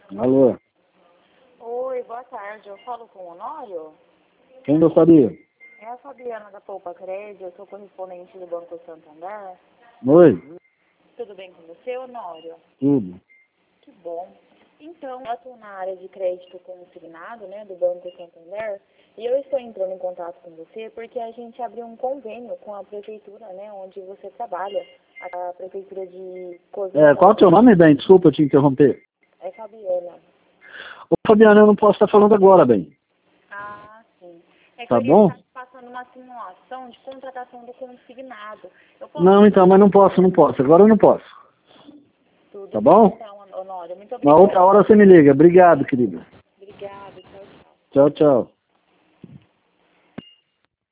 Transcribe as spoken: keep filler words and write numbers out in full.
Alô? Oi, boa tarde. Eu falo com o Honório? Quem gostaria? É a Fabiana da Poupa Crédito, eu sou correspondente do Banco Santander. Oi? Tudo bem com você, Honório? Tudo. Que bom. Então, eu estou na área de crédito consignado, né, do Banco Santander, e eu estou entrando em contato com você porque a gente abriu um convênio com a prefeitura, né, onde você trabalha, a prefeitura de Cozinha. É, qual é o teu nome, bem? Desculpa te interromper. É Fabiana. Ô, Fabiana, eu não posso estar falando agora, bem. Ah, sim. É que Tá eu ia bom? estar passando uma simulação de contratação do consignado. Eu posso Não, então, mas não posso, não posso. Agora eu não posso. tudo Tá bem, bom? então, Honório. Muito Na obrigada. outra hora você me liga. Obrigado, querida. Obrigada. Tchau, tchau. Tchau, tchau.